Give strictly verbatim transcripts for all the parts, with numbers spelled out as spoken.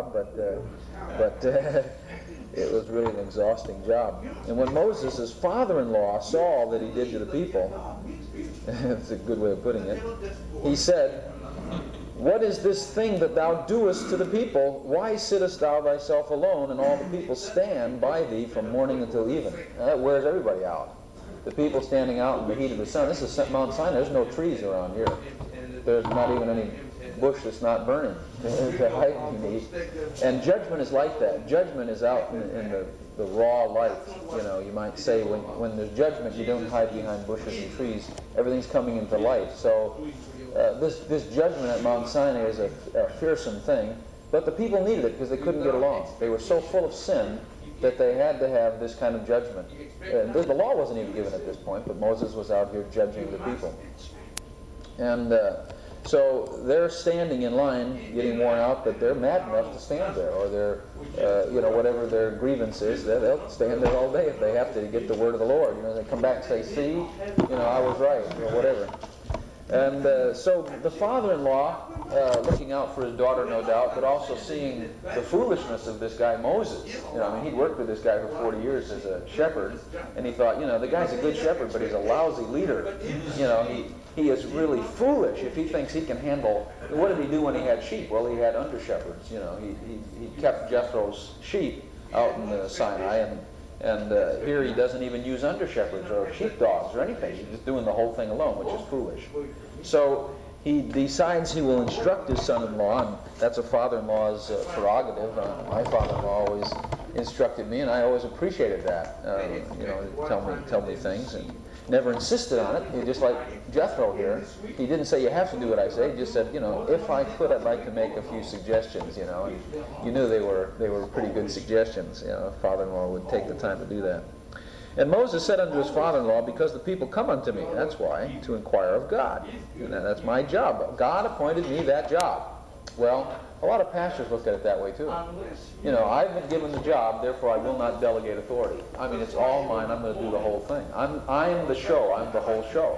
job, but uh, but uh, it was really an exhausting job. And when Moses, his father-in-law, saw all that he did to the people, that's a good way of putting it, he said, "What is this thing that thou doest to the people? Why sittest thou thyself alone, and all the people stand by thee from morning until even?" Now, that wears everybody out. The people standing out in the heat of the sun. This is Mount Sinai. There's no trees around here. There's not even any bush that's not burning to hide beneath. And judgment is like that. Judgment is out in, in the, the raw light. You know, you might say when, when there's judgment, you don't hide behind bushes and trees. Everything's coming into light. So uh, this, this judgment at Mount Sinai is a, a fearsome thing. But the people needed it because they couldn't get along. They were so full of sin that they had to have this kind of judgment. And the law wasn't even given at this point, but Moses was out here judging the people. And uh, so they're standing in line, getting worn out, but they're mad enough to stand there, or they're, uh, you know, whatever their grievance is, they'll stand there all day if they have to get the word of the Lord. You know, they come back and say, "See, you know, I was right," or whatever. And uh, so the father-in-law, uh, looking out for his daughter, no doubt, but also seeing the foolishness of this guy Moses. You know, I mean, he'd worked with this guy for forty years as a shepherd, and he thought, you know, the guy's a good shepherd, but he's a lousy leader. You know, he he is really foolish if he thinks he can handle. What did he do when he had sheep? Well, he had under-shepherds. You know, he he, he kept Jethro's sheep out in the Sinai, and and uh, here he doesn't even use under-shepherds or sheepdogs or anything. He's just doing the whole thing alone, which is foolish. So he decides he will instruct his son-in-law, and that's a father-in-law's uh, prerogative. Uh, my father-in-law always instructed me, and I always appreciated that. Uh, you know, tell me, tell me things, and never insisted on it. He just like Jethro here. He didn't say you have to do what I say. He just said, you know, if I could, I'd like to make a few suggestions. You know, and you knew they were they were pretty good suggestions. You know, a father-in-law would take the time to do that. And Moses said unto his father-in-law, "Because the people come unto me," that's why, "to inquire of God." And that's my job. God appointed me that job. Well, a lot of pastors look at it that way too. You know, I've been given the job, therefore I will not delegate authority. I mean, it's all mine. I'm going to do the whole thing. I'm, I'm the show. I'm the whole show.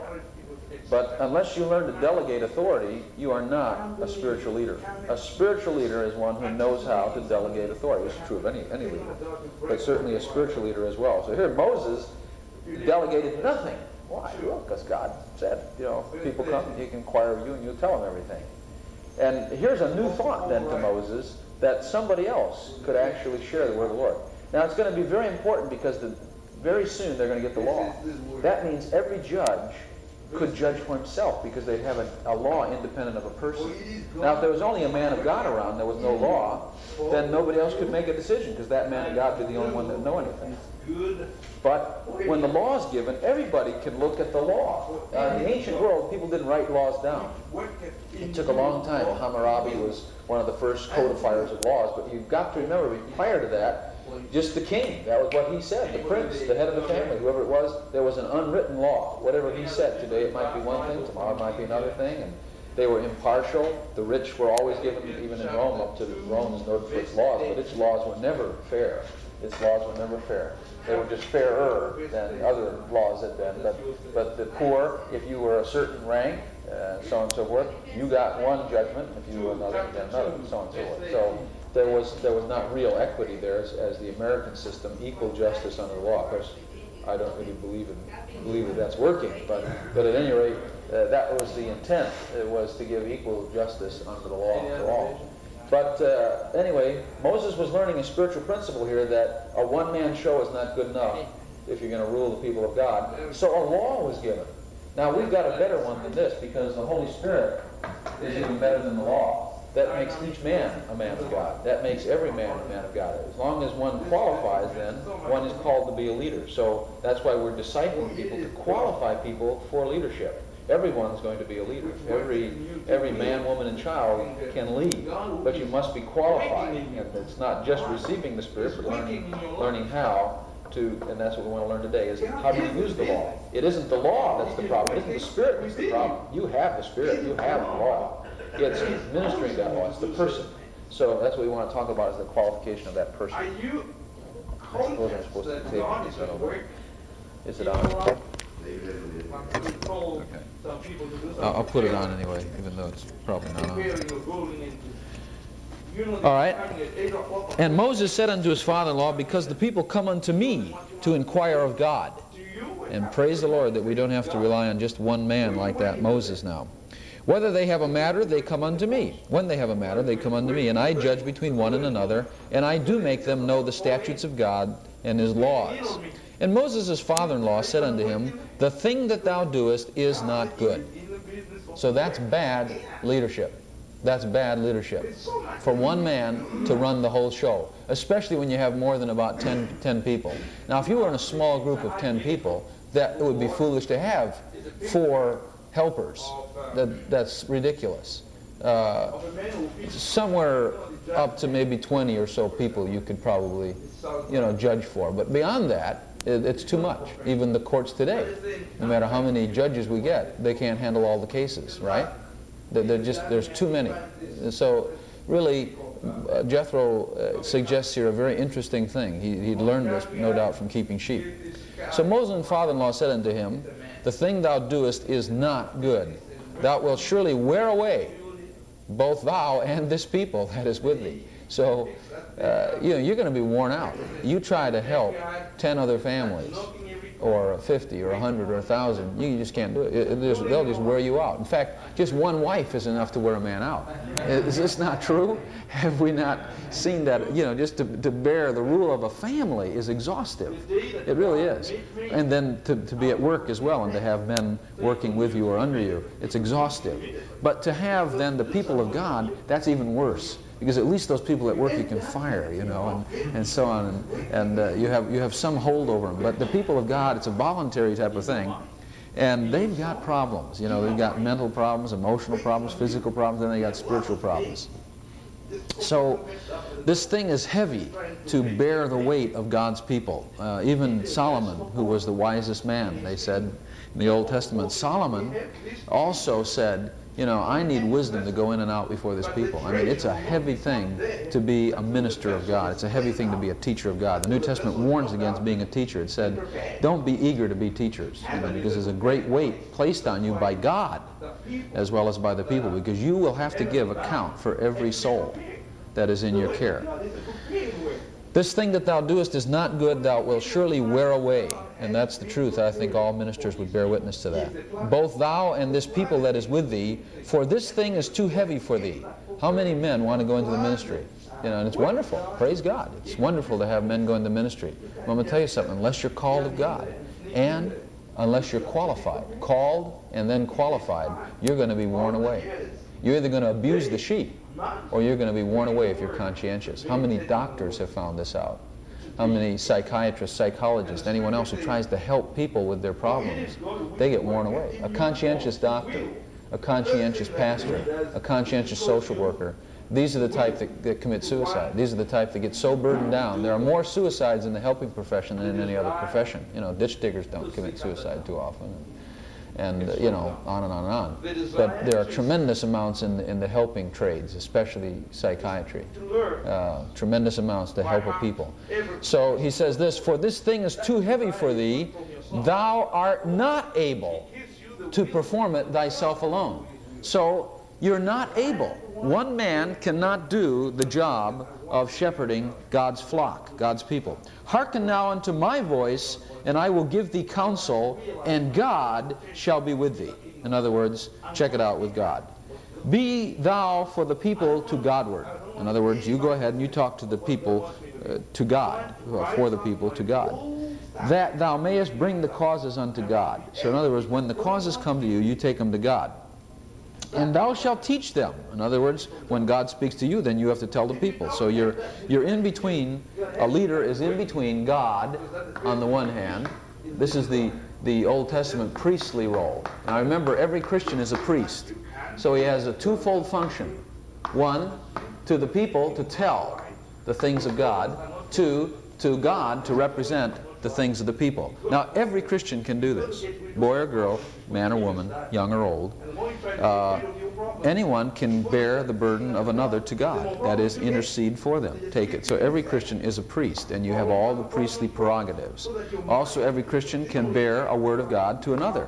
But unless you learn to delegate authority, you are not a spiritual leader. A spiritual leader is one who knows how to delegate authority. It's true of any, any leader, but certainly a spiritual leader as well. So here Moses delegated nothing. Why? Well, because God said, you know, people come, he can inquire of you, and you'll tell them everything. And here's a new thought then to Moses, that somebody else could actually share the word of the Lord. Now it's going to be very important because the, very soon they're going to get the law. That means every judge could judge for himself because they'd have a, a law independent of a person. Now if there was only a man of God around, there was no law, then nobody else could make a decision because that man of God would be the only one that would know anything. But when the law is given, everybody can look at the law. Uh, in the ancient world, people didn't write laws down. It took a long time. Hammurabi was one of the first codifiers of laws, but you've got to remember, prior to that, just the king, that was what he said, the prince, the head of the family, whoever it was, there was an unwritten law. Whatever he said, today it might be one thing, tomorrow it might be another thing, and they were impartial. The rich were always given, even in Rome, up to Rome is known for its laws, but its laws were never fair. Its laws were never fair. They were just fairer than other laws had been. But, but the poor, if you were a certain rank, uh, so on and so forth, you got one judgment. If you were another, you got another, and so on and so forth. So there was there was not real equity there as, as the American system, equal justice under the law. Of course, I don't really believe in believe that that's working, but but at any rate, uh, that was the intent. It was to give equal justice under the law to all. But uh, anyway, Moses was learning a spiritual principle here that a one-man show is not good enough if you're going to rule the people of God. So a law was given. Now we've got a better one than this because the Holy Spirit is even better than the law. That makes each man a man of God. That makes every man a man of God. As long as one qualifies, then one is called to be a leader. So that's why we're discipling people to qualify people for leadership. Everyone's going to be a leader. Every every man, woman, and child can lead, but you must be qualified. And it's not just receiving the Spirit, but learning learning how to, and that's what we want to learn today, is how do you use the law. It isn't the law that's the problem. It isn't the Spirit that's the problem. You have the Spirit. You have the law. It's administering that law. It's the person. So that's what we want to talk about, is the qualification of that person. Are you I suppose I'm supposed to take this over. Is it on? Okay. I'll, I'll put it on anyway, even though it's probably not on. All right. And Moses said unto his father-in-law, because the people come unto me to inquire of God. And praise the Lord that we don't have to rely on just one man like that, Moses now. Whether they have a matter, they come unto me. When they have a matter, they come unto me. And I judge between one and another, and I do make them know the statutes of God and his laws. And Moses' father-in-law said unto him, the thing that thou doest is not good. So that's bad leadership. That's bad leadership. For one man to run the whole show, especially when you have more than about ten, ten people. Now, if you were in a small group of ten people, that it would be foolish to have four helpers. That, that's ridiculous. Uh, somewhere up to maybe twenty or so people you could probably, you know, judge for. But beyond that, it, it's too much. Even the courts today, no matter how many judges we get, they can't handle all the cases, right? They're, they're just, there's too many. So really, uh, Jethro uh, suggests here a very interesting thing. He, he'd learned this, no doubt, from keeping sheep. So Moses' father-in-law said unto him, the thing thou doest is not good. Thou wilt surely wear away both thou and this people that is with thee. So, uh, you know, you're going to be worn out. You try to help ten other families, or fifty, or a hundred, or a thousand. You just can't do it. It, it just, they'll just wear you out. In fact, just one wife is enough to wear a man out. Is this not true? Have we not seen that? You know, just to, to bear the rule of a family is exhaustive. It really is. And then to, to be at work as well, and to have men working with you or under you, it's exhaustive. But to have then the people of God, that's even worse. Because at least those people at work you can fire, you know, and, and so on, and, and uh, you have you have some hold over them. But the people of God, it's a voluntary type of thing, and they've got problems. You know, they've got mental problems, emotional problems, physical problems, and they got spiritual problems. So this thing is heavy to bear the weight of God's people. Uh, even Solomon, who was the wisest man, they said in the Old Testament, Solomon also said, you know, I need wisdom to go in and out before this people. I mean, it's a heavy thing to be a minister of God. It's a heavy thing to be a teacher of God. The New Testament warns against being a teacher. It said, don't be eager to be teachers, you know, because there's a great weight placed on you by God as well as by the people, because you will have to give account for every soul that is in your care. This thing that thou doest is not good, thou wilt surely wear away. And that's the truth. I think all ministers would bear witness to that. Both thou and this people that is with thee, for this thing is too heavy for thee. How many men want to go into the ministry? You know, and it's wonderful. Praise God. It's wonderful to have men go into ministry. But I'm going to tell you something. Unless you're called of God, and unless you're qualified, called and then qualified, you're going to be worn away. You're either going to abuse the sheep, or you're going to be worn away if you're conscientious. How many doctors have found this out? How many psychiatrists, psychologists, anyone else who tries to help people with their problems, they get worn away. A conscientious doctor, a conscientious pastor, a conscientious social worker, these are the type that, that commit suicide. These are the type that get so burdened down. There are more suicides in the helping profession than in any other profession. You know, ditch diggers don't commit suicide too often. And, uh, you know, on and on and on. But there are tremendous amounts in the, in the helping trades, especially psychiatry. Uh, tremendous amounts to help a people. So he says this, for this thing is too heavy for thee, thou art not able to perform it thyself alone. So you're not able. One man cannot do the job of shepherding God's flock, God's people. Hearken now unto my voice, and I will give thee counsel, and God shall be with thee. In other words, check it out with God. Be thou for the people to Godward. In other words, you go ahead and you talk to the people uh, to God, uh, for the people to God. That thou mayest bring the causes unto God. So in other words, when the causes come to you, you take them to God. And thou shalt teach them. In other words, when God speaks to you, then you have to tell the people. So you're you're in between, a leader is in between God on the one hand. This is the, the Old Testament priestly role. Now remember, every Christian is a priest. So he has a twofold function. One, to the people to tell the things of God. Two, to God to represent the things of the people. Now every Christian can do this. Boy or girl, man or woman, young or old. Uh, anyone can bear the burden of another to God. That is, intercede for them. Take it. So every Christian is a priest, and you have all the priestly prerogatives. Also, every Christian can bear a word of God to another.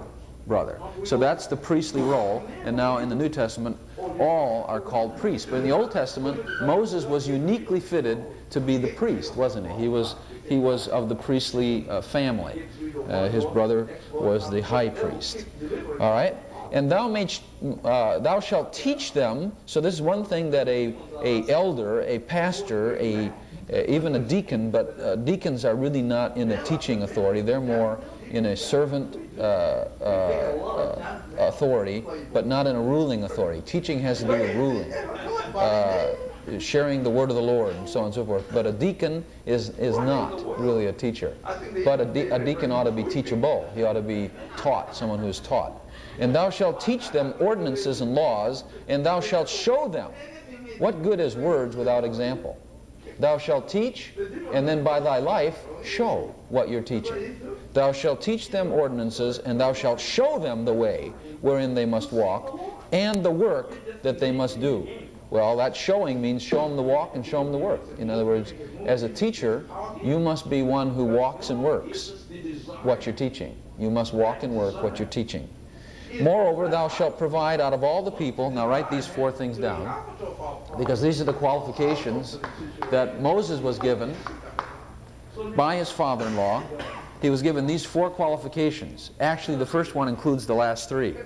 brother. So that's the priestly role, and now in the New Testament, all are called priests. But in the Old Testament, Moses was uniquely fitted to be the priest, wasn't he? He was, he was of the priestly uh, family. Uh, his brother was the high priest. All right? And thou, may, uh, thou shalt teach them. So this is one thing that a, a elder, a pastor, a, a even a deacon, but uh, deacons are really not in a teaching authority. They're more in a servant uh, uh, uh, authority, but not in a ruling authority. Teaching has to do with ruling, uh, sharing the word of the Lord, and so on and so forth. But a deacon is is not really a teacher. But a, de a deacon ought to be teachable. He ought to be taught, someone who is taught. And thou shalt teach them ordinances and laws, and thou shalt show them. What good is words without example? Thou shalt teach, and then by thy life show what you're teaching. Thou shalt teach them ordinances, and thou shalt show them the way wherein they must walk, and the work that they must do. Well, that showing means show them the walk and show them the work. In other words, as a teacher, you must be one who walks and works what you're teaching. You must walk and work what you're teaching. Moreover, thou shalt provide out of all the people. Now write these four things down, because these are the qualifications that Moses was given by his father-in-law. He was given these four qualifications. Actually, the first one includes the last three.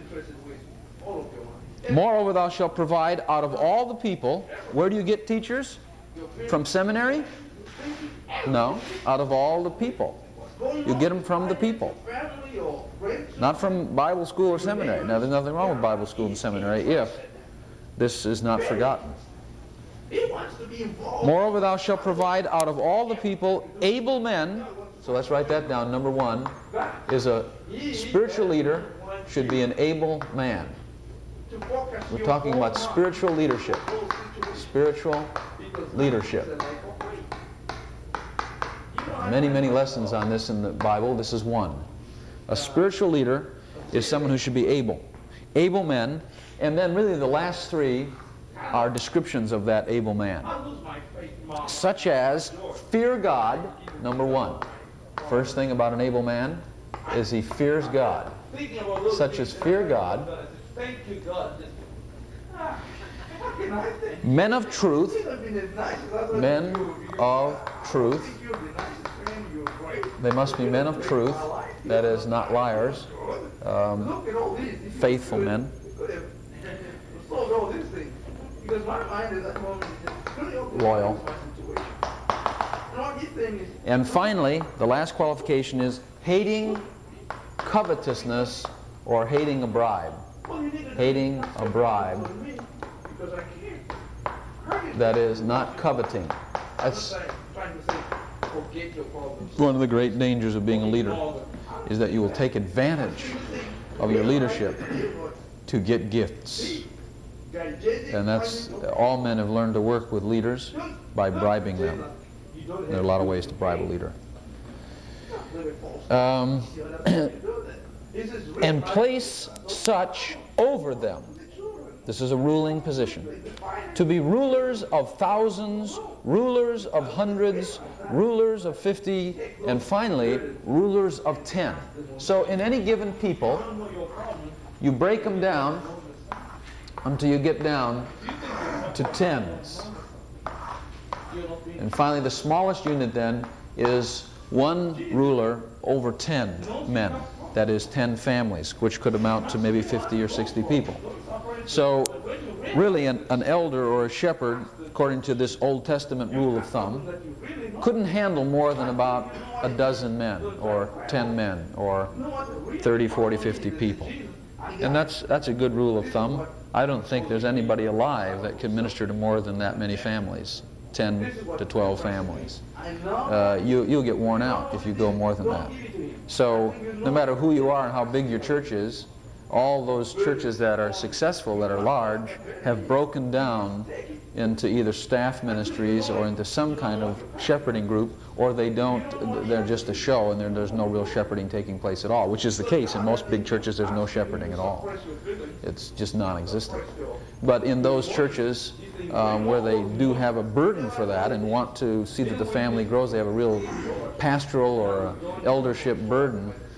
Moreover, thou shalt provide out of all the people. Where do you get teachers? From seminary? No, out of all the people. You get them from the people, not from Bible school or seminary. Now, there's nothing wrong with Bible school and seminary if this is not forgotten. Moreover, thou shalt provide out of all the people able men. So let's write that down. Number one is a spiritual leader should be an able man. We're talking about spiritual leadership. Spiritual leadership. Many, many lessons on this in the Bible. This is one. A spiritual leader is someone who should be able. Able men, and then really the last three are descriptions of that able man. Such as fear God, number one. First thing about an able man is he fears God. Such as fear God. Men of truth. Men of truth. They must be men of truth, that is, not liars, um, faithful men. Loyal. And finally, the last qualification is hating covetousness or hating a bribe. Hating a bribe. That is, not coveting. That's one of the great dangers of being a leader, is that you will take advantage of your leadership to get gifts. And that's, all men have learned to work with leaders by bribing them. There are a lot of ways to bribe a leader. Um, and place such over them. This is a ruling position. To be rulers of thousands, rulers of hundreds, rulers of fifty, and finally, rulers of ten. So in any given people, you break them down until you get down to tens. And finally, the smallest unit then is one ruler over ten men. That is ten families, which could amount to maybe fifty or sixty people. So really an, an elder or a shepherd, according to this Old Testament rule of thumb, couldn't handle more than about a dozen men or ten men or thirty, forty, fifty people. And that's, that's a good rule of thumb. I don't think there's anybody alive that can minister to more than that many families, ten to twelve families. Uh, you, you'll get worn out if you go more than that. So no matter who you are and how big your church is, all those churches that are successful, that are large, have broken down into either staff ministries or into some kind of shepherding group, or they don't, they're just a show and there's no real shepherding taking place at all, which is the case. In most big churches, there's no shepherding at all. It's just non-existent. But in those churches um, where they do have a burden for that and want to see that the family grows, they have a real pastoral or eldership burden,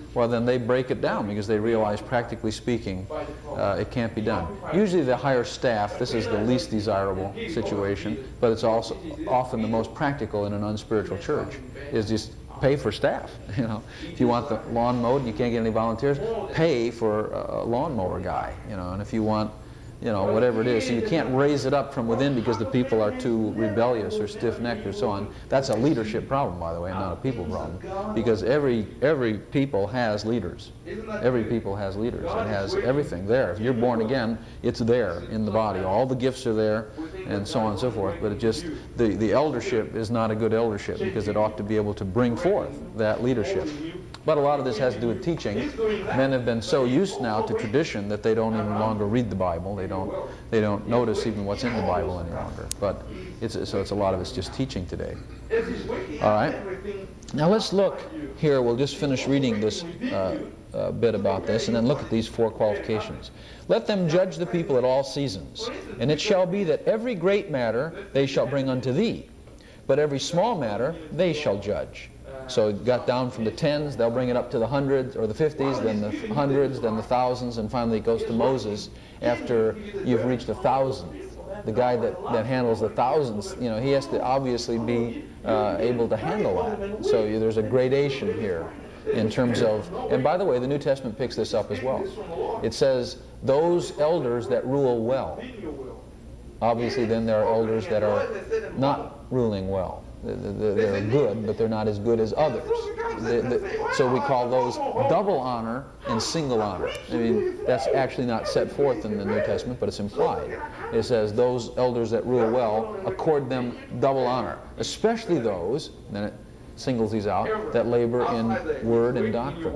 well, then they break it down because they realize, practically speaking, uh, it can't be done. Usually the higher staff, this is the least desirable situation, but it's also often the most practical in an unspiritual church, is just pay for staff. You know, if you want the lawn mowed and you can't get any volunteers, pay for a lawnmower guy. You know, and if you want, you know, whatever it is, so you can't raise it up from within because the people are too rebellious or stiff-necked or so on. That's a leadership problem, by the way, not a people problem, because every every people has leaders. Every people has leaders. It has everything there. If you're born again, it's there in the body. All the gifts are there, and so on and so forth. But it just the the eldership is not a good eldership because it ought to be able to bring forth that leadership. But a lot of this has to do with teaching. Men have been so used now to tradition that they don't even longer read the Bible. They don't they don't notice even what's in the Bible any longer. But it's so it's a lot of it's just teaching today. All right. Now let's look here. We'll just finish reading this uh, uh, bit about this, and then look at these four qualifications. Let them judge the people at all seasons, and it shall be that every great matter they shall bring unto thee, but every small matter they shall judge. So it got down from the tens, they'll bring it up to the hundreds or the fifties, then the hundreds, then the thousands, and finally it goes to Moses after you've reached a thousand. The guy that, that handles the thousands, you know, he has to obviously be uh, able to handle that. So you, there's a gradation here in terms of, and by the way, the New Testament picks this up as well. It says, those elders that rule well. Obviously then there are elders that are not ruling well. They're good, but they're not as good as others. The, the, so we call those double honor and single honor. I mean, that's actually not set forth in the New Testament, but it's implied. It says those elders that rule well, accord them double honor, especially those, then it singles these out, that labor in word and doctrine.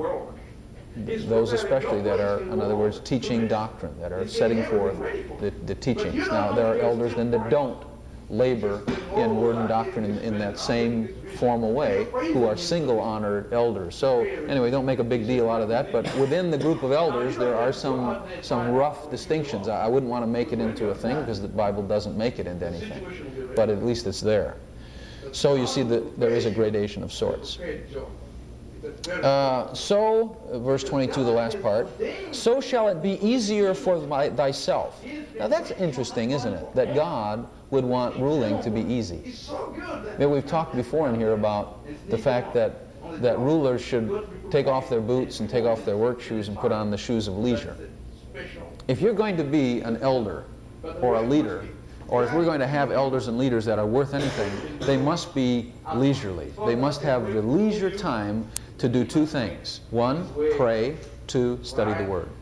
Those especially that are, in other words, teaching doctrine, that are setting forth the, the teachings. Now, there are elders then that don't labor in word and doctrine in, in that same formal way, who are single honored elders. So anyway, don't make a big deal out of that, but within the group of elders there are some some rough distinctions. I, I wouldn't want to make it into a thing because the Bible doesn't make it into anything, but at least it's there. So you see that there is a gradation of sorts. Uh, so, verse twenty-two, the last part, so shall it be easier for my, thyself. Now that's interesting, isn't it? That God would want ruling to be easy. You know, we've talked before in here about the fact that, that rulers should take off their boots and take off their work shoes and put on the shoes of leisure. If you're going to be an elder or a leader, or if we're going to have elders and leaders that are worth anything, they must be leisurely. They must have the leisure time to do two things. One, pray. Two, study the Word.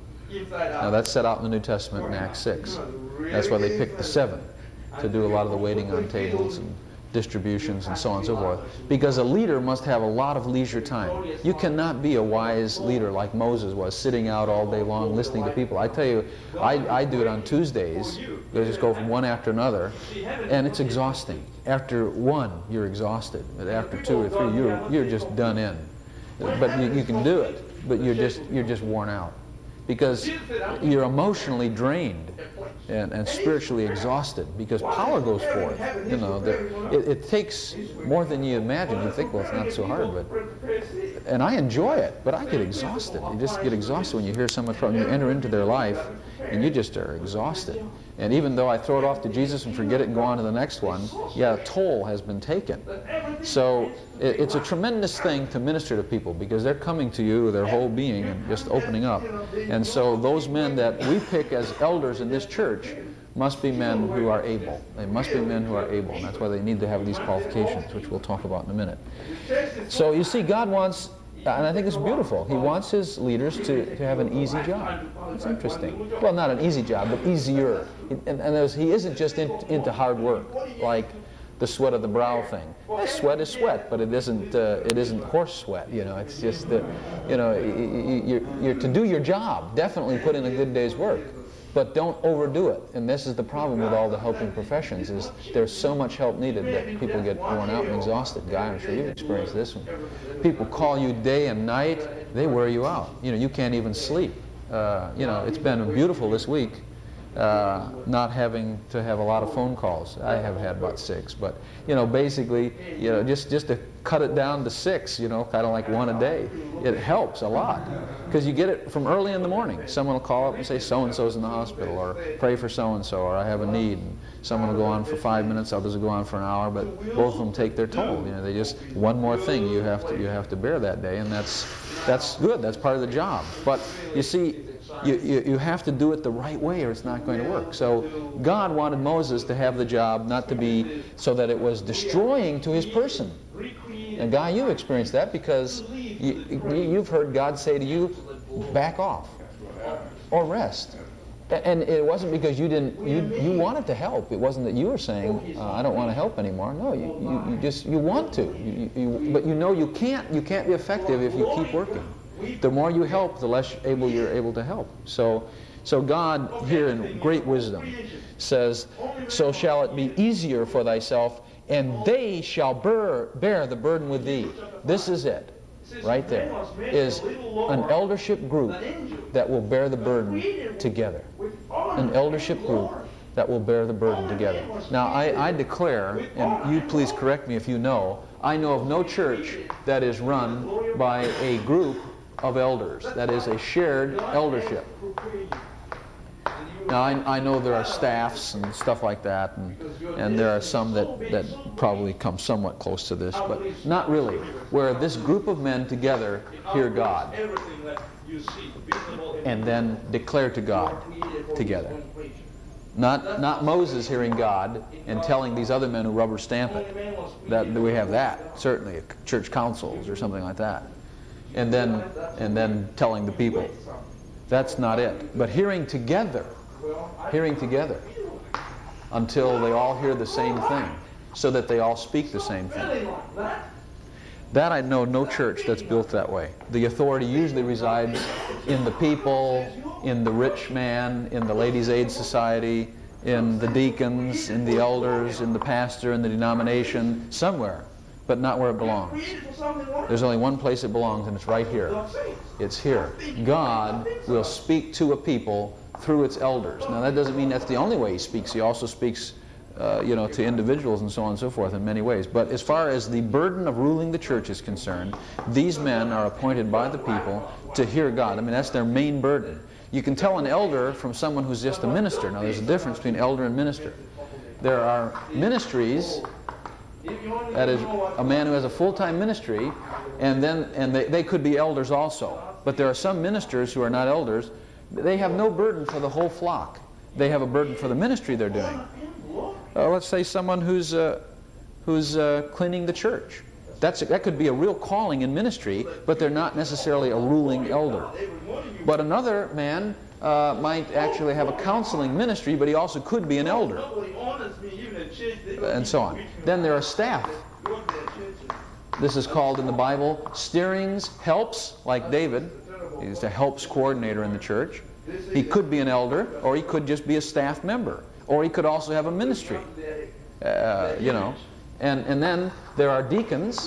Now that's set out in the New Testament in Acts six. That's why they picked the seven to do a lot of the waiting on tables and distributions and so on and so forth. Because a leader must have a lot of leisure time. You cannot be a wise leader like Moses was, sitting out all day long listening to people. I tell you, I, I do it on Tuesdays. I just go from one after another, and it's exhausting. After one, you're exhausted. But after two or three, you're you're just done in. But you, you can do it, but you're just you're just worn out because you're emotionally drained and, and spiritually exhausted because power goes forth. You know, the, it, it takes more than you imagine. You think, well, it's not so hard, but and I enjoy it, but I get exhausted. You just get exhausted when you hear someone from you enter into their life, and you just are exhausted. And even though I throw it off to Jesus and forget it and go on to the next one, yeah, a toll has been taken. So it, it's a tremendous thing to minister to people because they're coming to you with their whole being and just opening up. And so those men that we pick as elders in this church must be men who are able. They must be men who are able. And that's why they need to have these qualifications, which we'll talk about in a minute. So you see, God wants, and I think it's beautiful, He wants His leaders to, to have an easy job. It's interesting. Well, not an easy job, but easier. And, and there's, He isn't just in, into hard work, like the sweat of the brow thing. Well, sweat is sweat, but it isn't uh, it isn't horse sweat. You know, it's just that, you know, you're, you're to do your job. Definitely put in a good day's work, but don't overdo it. And this is the problem with all the helping professions: is there's so much help needed that people get worn out and exhausted. Guy, I'm sure you've experienced this one. People call you day and night; they wear you out. You know, you can't even sleep. Uh, you know, it's been beautiful this week. uh, not having to have a lot of phone calls. I have had about six, but you know, basically, you know, just just to cut it down to six, you know, kind of like one a day, it helps a lot because you get it from early in the morning. Someone will call up and say so and so's in the hospital, or pray for so and so, or I have a need. And someone will go on for five minutes, others will go on for an hour, but both of them take their toll. You know, they just one more thing you have to you have to bear that day, and that's that's good. That's part of the job. But you see, you, you, you have to do it the right way or it's not going to work. So God wanted Moses to have the job not to be so that it was destroying to his person. And Guy, you experienced that because you, you've heard God say to you, back off or rest. And it wasn't because you didn't, you, you wanted to help. It wasn't that you were saying, uh, I don't want to help anymore. No, you, you, you just, you want to. You, you, but you know you can't, you can't be effective if you keep working. The more you help, the less able you're able to help. So, so God here in great wisdom says, so shall it be easier for thyself, and they shall bear, bear the burden with thee. This is it. Right there is an eldership group that will bear the burden together. An eldership group that will bear the burden together. Now, I, I declare, and you please correct me if you know, I know of no church that is run by a group of elders. That is a shared eldership. Now, I, I know there are staffs and stuff like that, and, and there are some that, that probably come somewhat close to this, but not really, where this group of men together hear God and then declare to God together. Not, not Moses hearing God and telling these other men who rubber stamp it. That, we have that, certainly, at church councils or something like that. And then, and then telling the people. That's not it. But hearing together, hearing together until they all hear the same thing, so that they all speak the same thing. That I know no church that's built that way. The authority usually resides in the people, in the rich man, in the Ladies' Aid Society, in the deacons, in the elders, in the pastor, in the denomination, somewhere, but not where it belongs. There's only one place it belongs, and it's right here. It's here. God will speak to a people through its elders. Now, that doesn't mean that's the only way he speaks. He also speaks uh, you know, to individuals and so on and so forth in many ways. But as far as the burden of ruling the church is concerned, these men are appointed by the people to hear God. I mean, that's their main burden. You can tell an elder from someone who's just a minister. Now, there's a difference between elder and minister. There are ministries, that is, a man who has a full-time ministry, and then and they, they could be elders also. But there are some ministers who are not elders. They have no burden for the whole flock. They have a burden for the ministry they're doing. Uh, let's say someone who's uh, who's uh, cleaning the church. That's that could be a real calling in ministry, but they're not necessarily a ruling elder. But another man uh, might actually have a counseling ministry, but he also could be an elder, and so on. Then there are staff. This is called in the Bible steerings, helps, like David. He's a helps coordinator in the church. He could be an elder, or he could just be a staff member, or he could also have a ministry. Uh, you know, and and then there are deacons,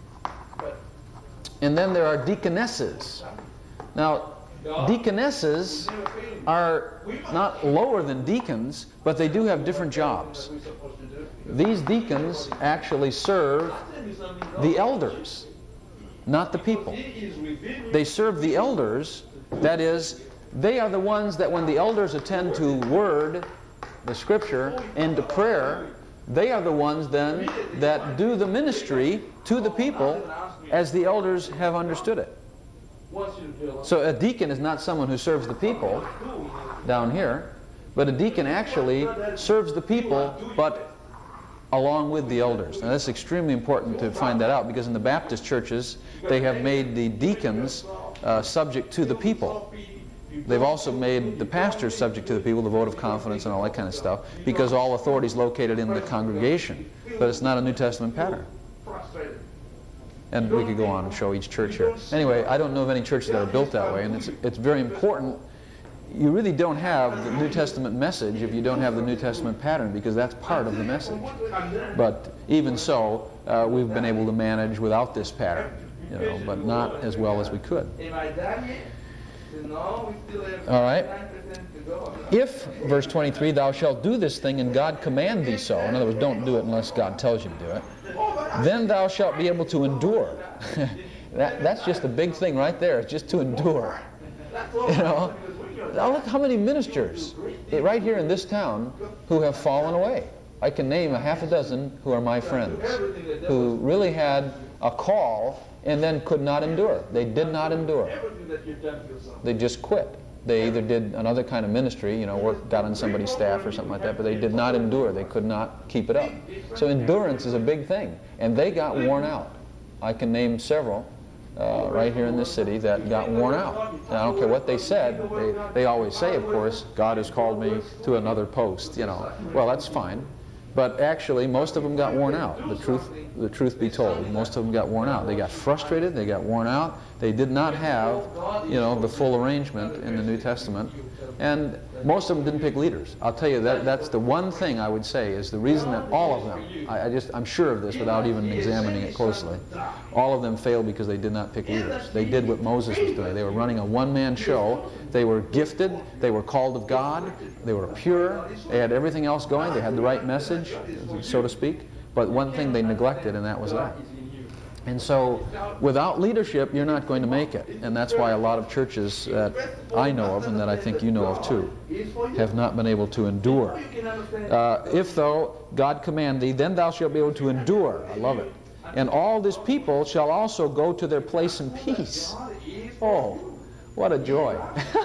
and then there are deaconesses. Now, deaconesses are not lower than deacons, but they do have different jobs. These deacons actually serve the elders, not the people. They serve the elders. That is, they are the ones that when the elders attend to word, the scripture, and to prayer, they are the ones then that do the ministry to the people as the elders have understood it. So a deacon is not someone who serves the people down here, but a deacon actually serves the people, but along with the elders. Now, that's extremely important to find that out, because in the Baptist churches, they have made the deacons uh, subject to the people. They've also made the pastors subject to the people, the vote of confidence and all that kind of stuff, because all authority is located in the congregation. But it's not a New Testament pattern. And we could go on and show each church here. Anyway, I don't know of any churches that are built that way, and it's, it's very important. You really don't have the New Testament message if you don't have the New Testament pattern, because that's part of the message. But even so, uh, we've been able to manage without this pattern, you know, but not as well as we could. All right. If, verse twenty-three, thou shalt do this thing and God command thee so, in other words, don't do it unless God tells you to do it, then thou shalt be able to endure. that, that's just a big thing right there, it's just to endure. You know, now look how many ministers right here in this town who have fallen away. I can name a half a dozen who are my friends, who really had a call and then could not endure. They did not endure. They just quit. They either did another kind of ministry, you know, work, got on somebody's staff or something like that, but they did not endure. They could not keep it up. So endurance is a big thing. And they got worn out. I can name several uh, right here in this city that got worn out. And I don't care what they said. They, they always say, of course, God has called me to another post, you know. Well, that's fine. But actually, most of them got worn out. The truth, the truth be told, most of them got worn out. They got frustrated. They got worn out. They did not have, you know, the full arrangement in the New Testament, and most of them didn't pick leaders. I'll tell you that that's the one thing I would say is the reason that all of them, I, I just I'm sure of this without even examining it closely, all of them failed because they did not pick leaders. They did what Moses was doing. They were running a one-man show. They were gifted. They were called of God. They were pure. They had everything else going. They had the right message, so to speak. But one thing they neglected, and that was that. And so, without leadership, you're not going to make it. And that's why a lot of churches that I know of, and that I think you know of too, have not been able to endure. Uh, if, though, God command thee, then thou shalt be able to endure. I love it. And all this people shall also go to their place in peace. Oh, what a joy.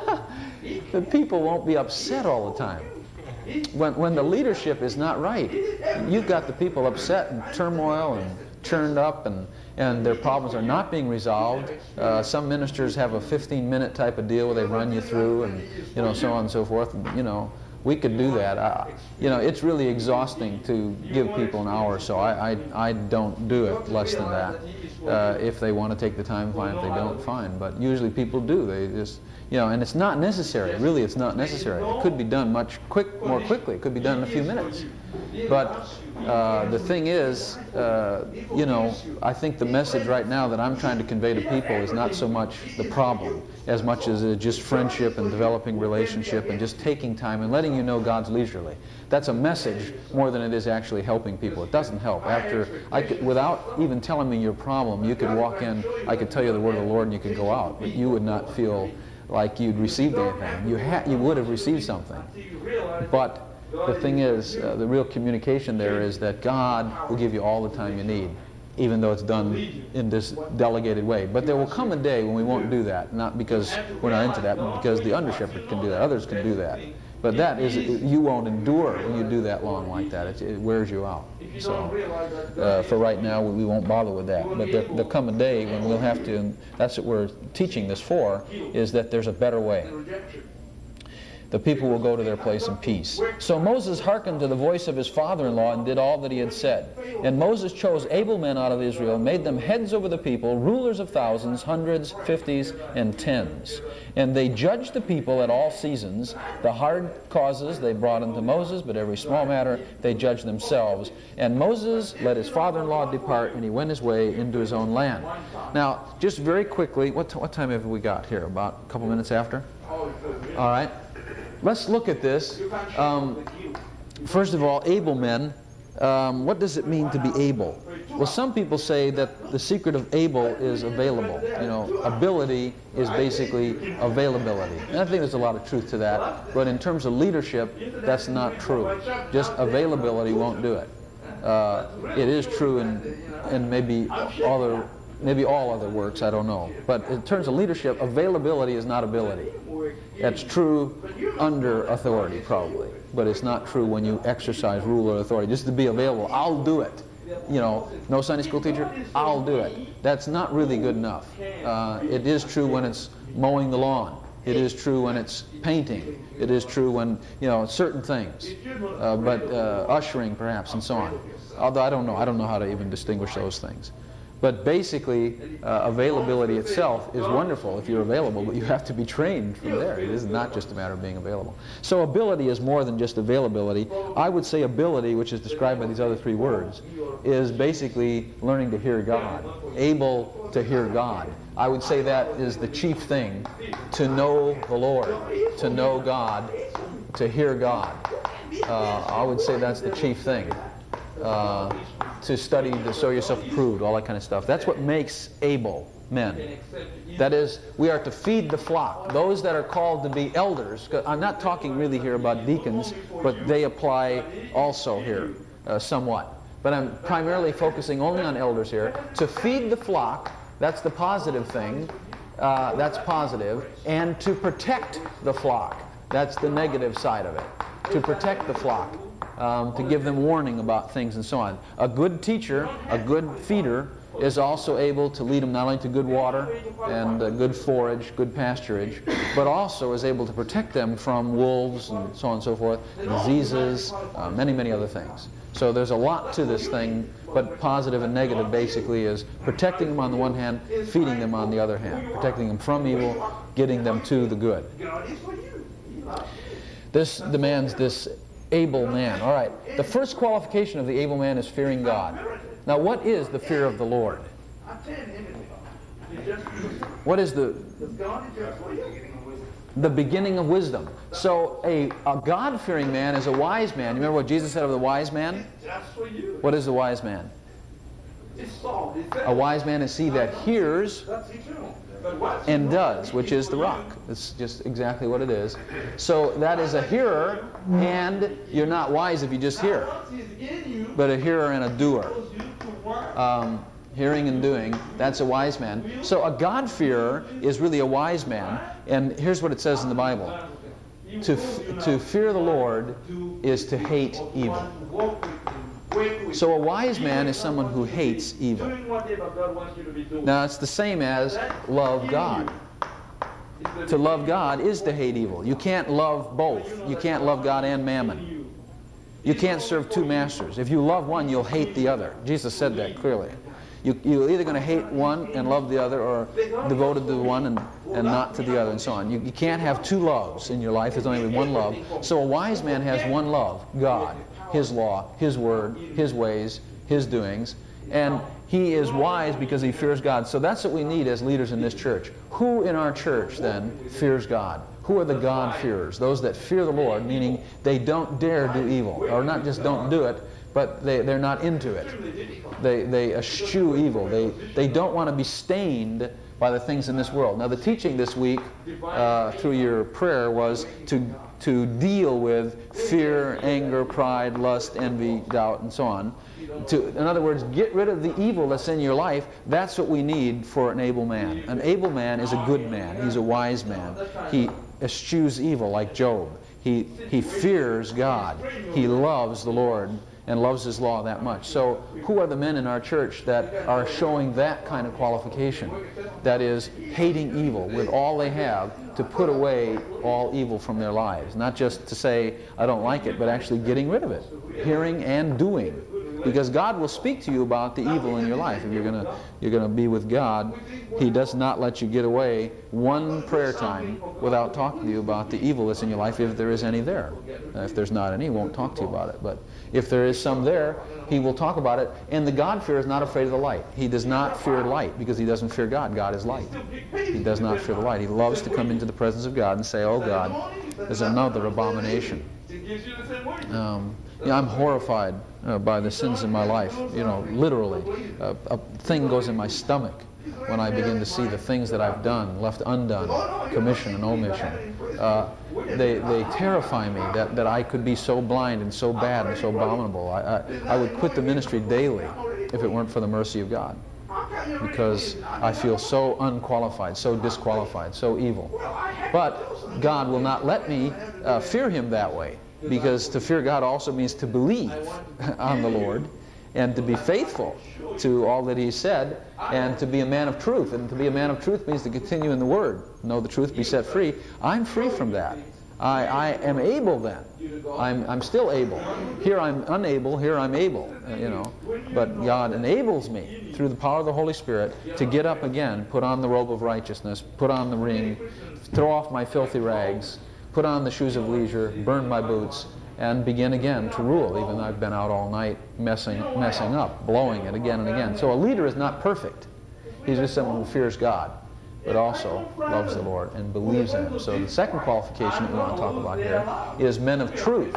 The people won't be upset all the time. When, when the leadership is not right, you've got the people upset and turmoil and churned up, and, and their problems are not being resolved. Uh, some ministers have a fifteen minute type of deal where they run you through, and you know, so on and so forth. And, you know, we could do that. I, you know, it's really exhausting to give people an hour or so. I, I, I don't do it less than that. Uh, if they want to take the time, fine. If they don't, fine. But usually people do. They just, you know, and it's not necessary. Really, it's not necessary. It could be done much quick, more quickly. It could be done in a few minutes. But uh, the thing is, uh, you know, I think the message right now that I'm trying to convey to people is not so much the problem, as much as uh, just friendship and developing relationship and just taking time and letting you know God's leisurely. That's a message more than it is actually helping people. It doesn't help. After, I could, without even telling me your problem, you could walk in, I could tell you the word of the Lord and you could go out, but you would not feel like you'd received anything. You, ha you would have received something. But the thing is, uh, the real communication there is that God will give you all the time you need, even though it's done in this delegated way. But there will come a day when we won't do that, not because we're not into that, but because the under-shepherd can do that, others can do that. But that is, you won't endure when you do that long like that. It, it wears you out. So, uh, for right now, we, we won't bother with that. But there, there'll come a day when we'll have to, and that's what we're teaching this for, is that there's a better way. The people will go to their place in peace. So Moses hearkened to the voice of his father-in-law and did all that he had said. And Moses chose able men out of Israel, made them heads over the people, rulers of thousands, hundreds, fifties, and tens. And they judged the people at all seasons. The hard causes they brought unto Moses, but every small matter they judged themselves. And Moses let his father-in-law depart, and he went his way into his own land. Now, just very quickly, what, what time have we got here? About a couple minutes after? All right. Let's look at this. Um, first of all, able men. Um, what does it mean to be able? Well, some people say that the secret of able is available. You know, ability is basically availability. And I think there's a lot of truth to that. But in terms of leadership, that's not true. Just availability won't do it. Uh, it is true in, in maybe other, maybe all other works, I don't know. But in terms of leadership, availability is not ability. That's true under authority, probably. But it's not true when you exercise rule or authority. Just to be available, I'll do it. You know, no Sunday school teacher, I'll do it. That's not really good enough. Uh, it is true when it's mowing the lawn. It is true when it's painting. It is true when, you know, certain things. Uh, but uh, ushering, perhaps, and so on. Although I don't know. I don't know how to even distinguish those things. But basically, uh, availability itself is wonderful if you're available, but you have to be trained from there. It is not just a matter of being available. So ability is more than just availability. I would say ability, which is described by these other three words, is basically learning to hear God, able to hear God. I would say that is the chief thing, to know the Lord, to know God, to hear God. Uh, I would say that's the chief thing. Uh, to study, to show yourself approved, all that kind of stuff. That's what makes able men. That is, we are to feed the flock. Those that are called to be elders, I'm not talking really here about deacons, but they apply also here uh, somewhat. But I'm primarily focusing only on elders here. To feed the flock, that's the positive thing. Uh, that's positive. And to protect the flock, that's the negative side of it. To protect the flock. Um, to give them warning about things and so on. A good teacher, a good feeder, is also able to lead them not only to good water and uh, good forage, good pasturage, but also is able to protect them from wolves and so on and so forth, diseases, uh, many, many other things. So there's a lot to this thing, but positive and negative basically is protecting them on the one hand, feeding them on the other hand, protecting them from evil, getting them to the good. This demands this able man. All right. The first qualification of the able man is fearing God. Now, what is the fear of the Lord? What is the the beginning of wisdom? So, a, a God-fearing man is a wise man. You remember what Jesus said of the wise man? What is the wise man? A wise man is he that hears and does, which is the rock. It's just exactly what it is. So that is a hearer, and you're not wise if you just hear, but a hearer and a doer. Um, hearing and doing, that's a wise man. So a God-fearer is really a wise man, and here's what it says in the Bible. To, f to fear the Lord is to hate evil. So a wise man is someone who hates evil. Now it's the same as love God. To love God is to hate evil. You can't love both. You can't love God and mammon. You can't serve two masters. If you love one, you'll hate the other. Jesus said that clearly. You, you're either going to hate one and love the other, or devoted to one and, and not to the other, and so on. You, you can't have two loves in your life. There's only one love. So a wise man has one love, God. His law, His word, His ways, His doings. And he is wise because he fears God. So that's what we need as leaders in this church. Who in our church, then, fears God? Who are the God-fearers? Those that fear the Lord, meaning they don't dare do evil. Or not just don't do it, but they, they're not into it. They, they eschew evil. They, they don't want to be stained by the things in this world. Now the teaching this week, uh, through your prayer, was to to deal with fear, anger, pride, lust, envy, doubt, and so on. To, in other words, get rid of the evil that's in your life. That's what we need for an able man. An able man is a good man. He's a wise man. He eschews evil like Job. He, he fears God. He loves the Lord and loves His law that much. So who are the men in our church that are showing that kind of qualification? That is, hating evil with all they have to put away all evil from their lives. Not just to say, I don't like it, but actually getting rid of it. Hearing and doing. Because God will speak to you about the evil in your life. If you're going to you're going to be with God, He does not let you get away one prayer time without talking to you about the evil that's in your life, if there is any there. Uh, if there's not any, He won't talk to you about it. But if there is some there, He will talk about it. And the God-fearer is not afraid of the light. He does not fear light because he doesn't fear God. God is light. He does not fear the light. He loves to come into the presence of God and say, oh God, there's another abomination. Um, yeah, I'm horrified uh, by the sins in my life, you know, literally. Uh, a thing goes in my stomach when I begin to see the things that I've done, left undone, commission and omission. Uh, they, they terrify me that, that I could be so blind and so bad and so abominable. I, I, I would quit the ministry daily if it weren't for the mercy of God, because I feel so unqualified, so disqualified, so evil. But God will not let me uh, fear Him that way, because to fear God also means to believe on the Lord and to be faithful to all that He said, and to be a man of truth. And to be a man of truth means to continue in the Word, know the truth, be set free. I'm free from that. I, I am able then. I'm, I'm still able. Here I'm unable, here I'm able, uh, you know. But God enables me through the power of the Holy Spirit to get up again, put on the robe of righteousness, put on the ring, throw off my filthy rags, put on the shoes of leisure, burn my boots, and begin again to rule, even though I've been out all night messing, messing up, blowing it again and again. So a leader is not perfect. He's just someone who fears God. but also loves the Lord and believes in Him. So the second qualification that we want to talk about here is men of truth.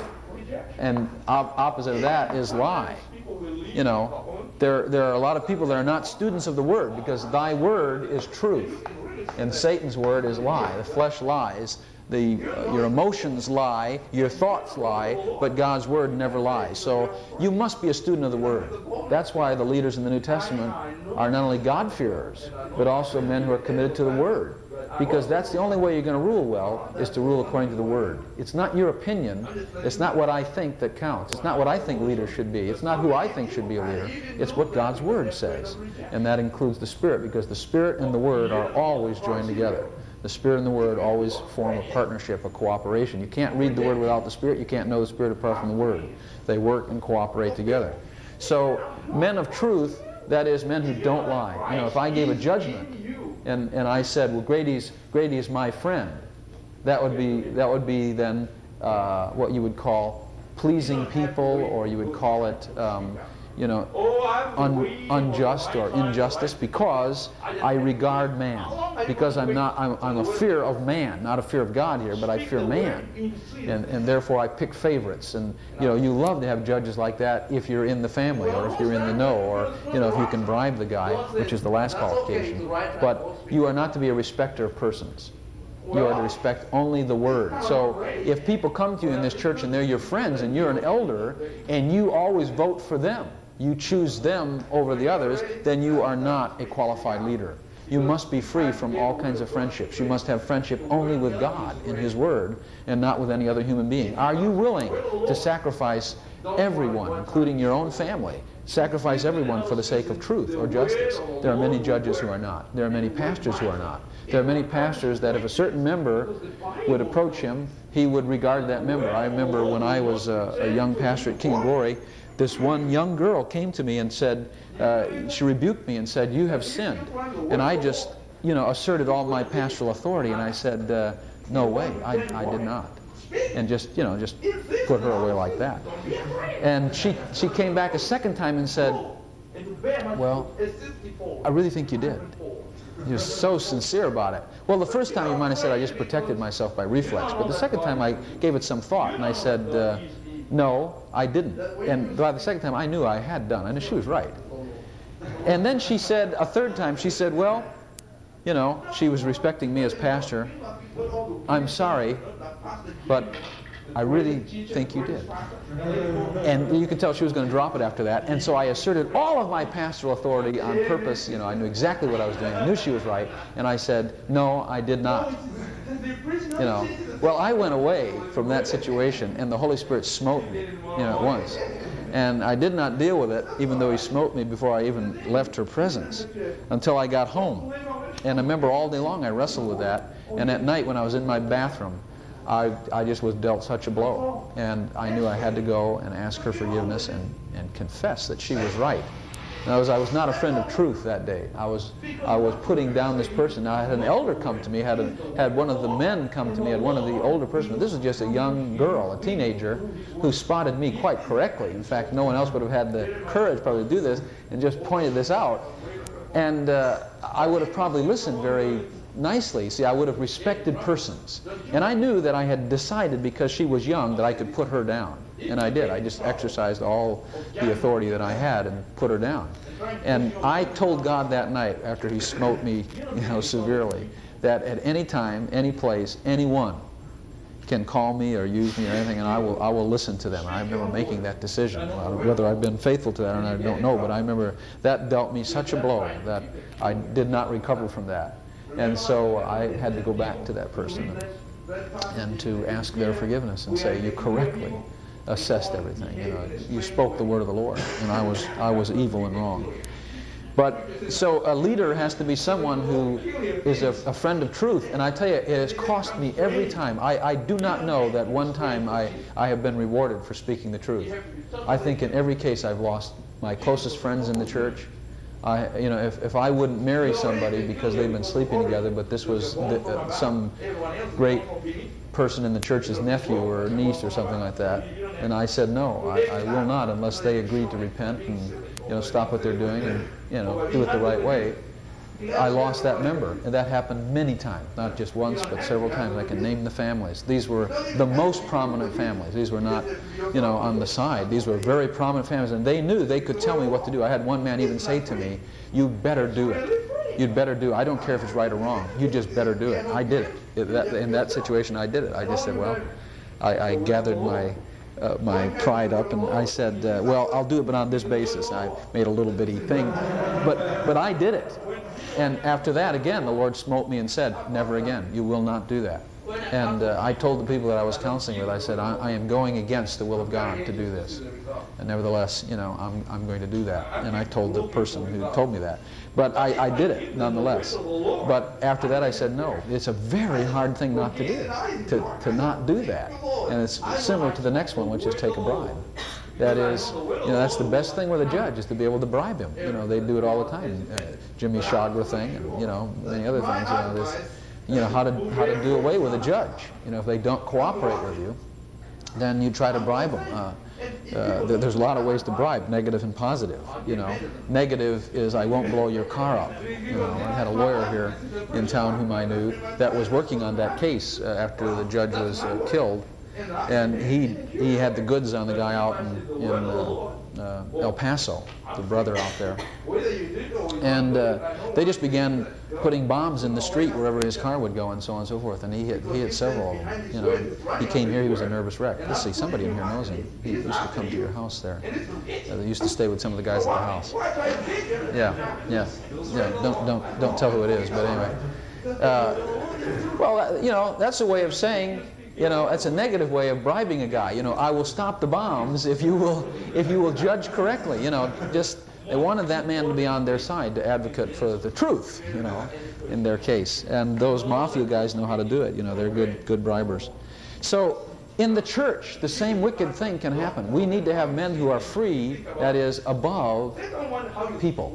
And op opposite of that is lie. You know, there, there are a lot of people that are not students of the Word, because thy word is truth, and Satan's word is lie. The flesh lies. The, uh, your emotions lie, your thoughts lie, but God's Word never lies. So you must be a student of the Word. That's why the leaders in the New Testament are not only God-fearers, but also men who are committed to the Word. Because that's the only way you're going to rule well, is to rule according to the Word. It's not your opinion. It's not what I think that counts. It's not what I think leaders should be. It's not who I think should be a leader. It's what God's Word says. And that includes the Spirit, because the Spirit and the Word are always joined together. The Spirit and the Word always form a partnership, a cooperation. You can't read the Word without the Spirit. You can't know the Spirit apart from the Word. They work and cooperate together. So men of truth, that is, men who don't lie. You know, if I gave a judgment and, and I said, well, Grady's, Grady is my friend, that would be, that would be then uh, what you would call pleasing people, or you would call it um, you know, un, unjust or injustice, because I regard man. Because I'm not, I'm, I'm a fear of man, not a fear of God here, but I fear man. And, and therefore I pick favorites. And, you know, you love to have judges like that if you're in the family, or if you're in the know, or, you know, if you can bribe the guy, which is the last qualification. But you are not to be a respecter of persons. You are to respect only the Word. So if people come to you in this church and they're your friends and you're an elder and you always vote for them, you choose them over the others, then you are not a qualified leader. You must be free from all kinds of friendships. You must have friendship only with God in His Word and not with any other human being. Are you willing to sacrifice everyone, including your own family? Sacrifice everyone for the sake of truth or justice. There are many judges who are not. There are many pastors who are not. There are many pastors that if a certain member would approach him, he would regard that member. I remember when I was a, a young pastor at King of Glory, this one young girl came to me and said, uh, she rebuked me and said, "You have sinned." And I just, you know, asserted all my pastoral authority, and I said, uh, "No way, I, I did not." And just, you know, just put her away like that. And she, she came back a second time and said, "Well, I really think you did." He was so sincere about it. Well, the first time you might have said, "I just protected myself by reflex." But the second time I gave it some thought, and I said, uh, "No, I didn't." And by the second time I knew I had done. I knew she was right. And then she said, a third time, she said, "Well, you know," she was respecting me as pastor, "I'm sorry, but I really think you did." And you could tell she was going to drop it after that. And so I asserted all of my pastoral authority on purpose. You know, I knew exactly what I was doing. I knew she was right. And I said, "No, I did not." You know, well, I went away from that situation, and the Holy Spirit smote me, you know, at once. And I did not deal with it, even though He smote me before I even left her presence, until I got home. And I remember all day long I wrestled with that. And at night when I was in my bathroom, I, I just was dealt such a blow. And I knew I had to go and ask her forgiveness and, and confess that she was right. And I was, I was not a friend of truth that day. I was, I was putting down this person. Now I had an elder come to me, had, a, had one of the men come to me, had one of the older persons. This was just a young girl, a teenager, who spotted me quite correctly. In fact, no one else would have had the courage probably to do this, and just pointed this out. And uh, I would have probably listened very nicely. See, I would have respected persons. And I knew that I had decided, because she was young, that I could put her down. And I did. I just exercised all the authority that I had and put her down. And I told God that night, after He smote me, you know, severely, that at any time, any place, anyone can call me or use me or anything, and I will, I will listen to them. I remember making that decision. Whether I've been faithful to that or not, I don't know, but I remember that dealt me such a blow that I did not recover from that. And so I had to go back to that person and, and to ask their forgiveness and say, "You correctly assessed everything. You know, you spoke the word of the Lord, and I was, I was evil and wrong." But so a leader has to be someone who is a, a friend of truth. And I tell you, it has cost me every time. I, I do not know that one time I, I have been rewarded for speaking the truth. I think in every case I've lost my closest friends in the church. I, you know, if, if I wouldn't marry somebody because they've been sleeping together, but this was the, uh, some great person in the church's nephew or niece or something like that, and I said, "No, I, I will not unless they agree to repent and, you know, stop what they're doing and, you know, do it the right way," I lost that member. And that happened many times, not just once, but several times. I can name the families. These were the most prominent families. These were not, you know, on the side. These were very prominent families, and they knew they could tell me what to do. I had one man even say to me, "You better do it. You'd better do it. I don't care if it's right or wrong. You just better do it." I did it. it that, in that situation, I did it. I just said, well, I, I gathered my uh, my pride up, and I said, uh, well, I'll do it, but on this basis. I made a little bitty thing, but but I did it. And after that, again, the Lord smote me and said, never again. You will not do that. And uh, I told the people that I was counseling with, I said, I, I am going against the will of God to do this. And nevertheless, you know, I'm, I'm going to do that. And I told the person who told me that. But I, I did it, nonetheless. But after that, I said, no, it's a very hard thing not to do, to, to not do that. And it's similar to the next one, which is take a bribe. That is, you know, that's the best thing with a judge, is to be able to bribe him. You know, they do it all the time. Uh, Jimmy Chagra thing, and, you know, many other things. You know, this, you know, how to how to do away with a judge. You know, if they don't cooperate with you, then you try to bribe them. Uh, uh, there's a lot of ways to bribe, negative and positive. You know, negative is, I won't blow your car up. You know, I had a lawyer here in town whom I knew that was working on that case uh, after the judge was uh, killed, and he he had the goods on the guy out in, in uh, uh, El Paso, the brother out there, and uh, they just began putting bombs in the street wherever his car would go, and so on and so forth. And he hit he hit several of them. You know, he came here. He was a nervous wreck. Let's see, somebody in here knows him. He used to come to your house there. Uh, they used to stay with some of the guys at the house. Yeah, yeah, yeah. Don't don't don't tell who it is. But anyway, uh, well, you know, that's a way of saying. You know, that's a negative way of bribing a guy. You know, I will stop the bombs if you will if you will judge correctly. You know, just they wanted that man to be on their side, to advocate for the truth. You know, in their case, and those mafia guys know how to do it. You know, they're good good bribers. So in the church, the same wicked thing can happen. We need to have men who are free, that is, above people,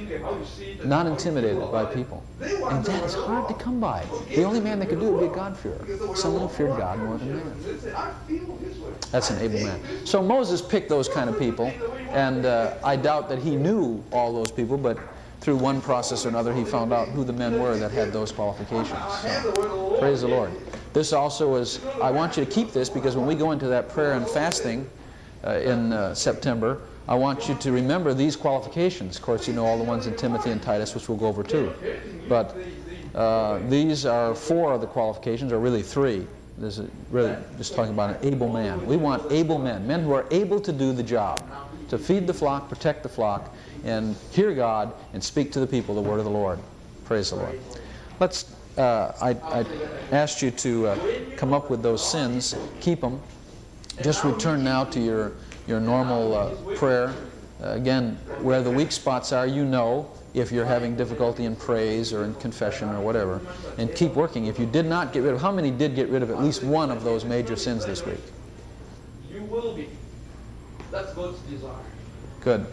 not intimidated by people. And that is hard to come by. The only man that could do it would be a God-fearer, someone who feared God more than man. That's an able man. So Moses picked those kind of people, and uh, I doubt that he knew all those people, but through one process or another, he found out who the men were that had those qualifications. So, praise the Lord. This also is, I want you to keep this, because when we go into that prayer and fasting uh, in uh, September, I want you to remember these qualifications. Of course, you know all the ones in Timothy and Titus, which we'll go over too. But uh, these are four of the qualifications, or really three. This is really just talking about an able man. We want able men, men who are able to do the job, to feed the flock, protect the flock, and hear God and speak to the people the word of the Lord. Praise the Lord. Let's. Uh, I, I asked you to uh, come up with those sins, keep them. Just return now to your your normal uh, prayer. Uh, again, where the weak spots are, you know, if you're having difficulty in praise or in confession or whatever, and keep working. If you did not get rid of, how many did get rid of at least one of those major sins this week? You will be. That's God's desire. Good.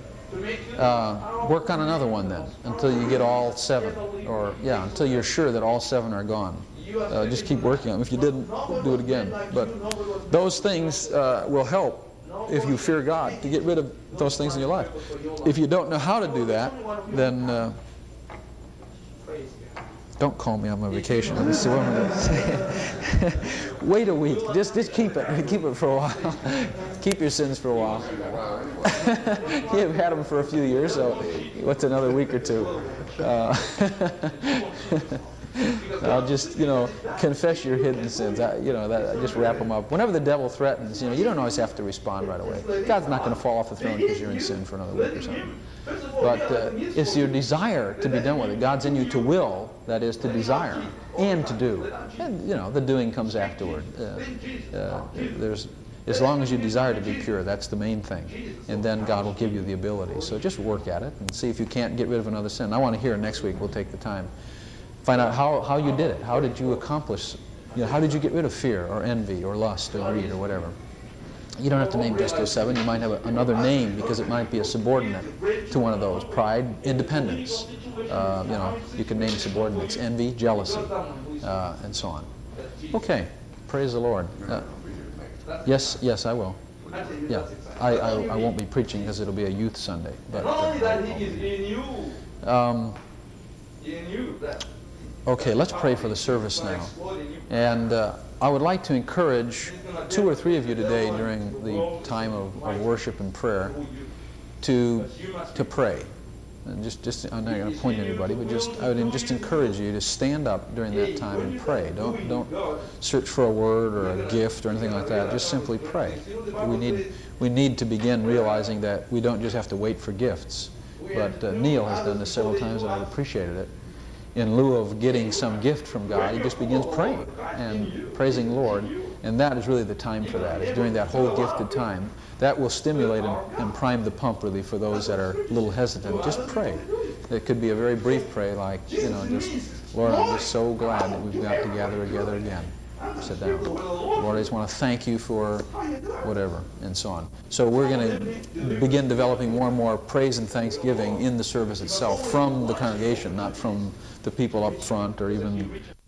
Uh, work on another one then, until you get all seven, or yeah, until you're sure that all seven are gone. Uh, just keep working on them. If you didn't, do it again. But those things uh, will help if you fear God to get rid of those things in your life. If you don't know how to do that, then uh, don't call me on my vacation. Let me see what I'm going to say. Wait a week. Just just keep it. Keep it for a while. Keep your sins for a while. You've had them for a few years, so what's another week or two? Uh, I'll just, you know, confess your hidden sins. I, you know, that, I just wrap them up. Whenever the devil threatens, you know, you don't always have to respond right away. God's not going to fall off the throne because you're in sin for another week or something. But uh, it's your desire to be done with it. God's in you to will, that is, to desire, and to do. And, you know, the doing comes afterward. Uh, uh, there's, as long as you desire to be pure, that's the main thing. And then God will give you the ability. So just work at it and see if you can't get rid of another sin. I want to hear next week. We'll take the time. Find out how, how you did it. How did you accomplish, you know, how did you get rid of fear or envy or lust or greed or whatever? You don't have to name just those seven. You might have a, another name because it might be a subordinate to one of those. Pride, independence. Uh, you know, you can name subordinates. Envy, jealousy, uh, and so on. Okay. Praise the Lord. Uh, yes, yes, I will. Yeah. I, I, I won't be preaching because it'll be a youth Sunday. But, uh, um, in you that Okay, let's pray for the service now. And uh, I would like to encourage two or three of you today during the time of, of worship and prayer to to pray. And just, just I'm not going to point at anybody, but just I would just encourage you to stand up during that time and pray. Don't don't search for a word or a gift or anything like that. Just simply pray. We need we need to begin realizing that we don't just have to wait for gifts. But uh, Neil has done this several times, and I've appreciated it. In lieu of getting some gift from God, he just begins praying and praising the Lord. And that is really the time for that, is during that whole gifted time. That will stimulate and, and prime the pump, really, for those that are a little hesitant. Just pray. It could be a very brief prayer, like, you know, just, Lord, I'm just so glad that we've got to gather together again. Sit down. Lord, I just want to thank you for whatever, and so on. So we're going to begin developing more and more praise and thanksgiving in the service itself from the congregation, not from the people up front or even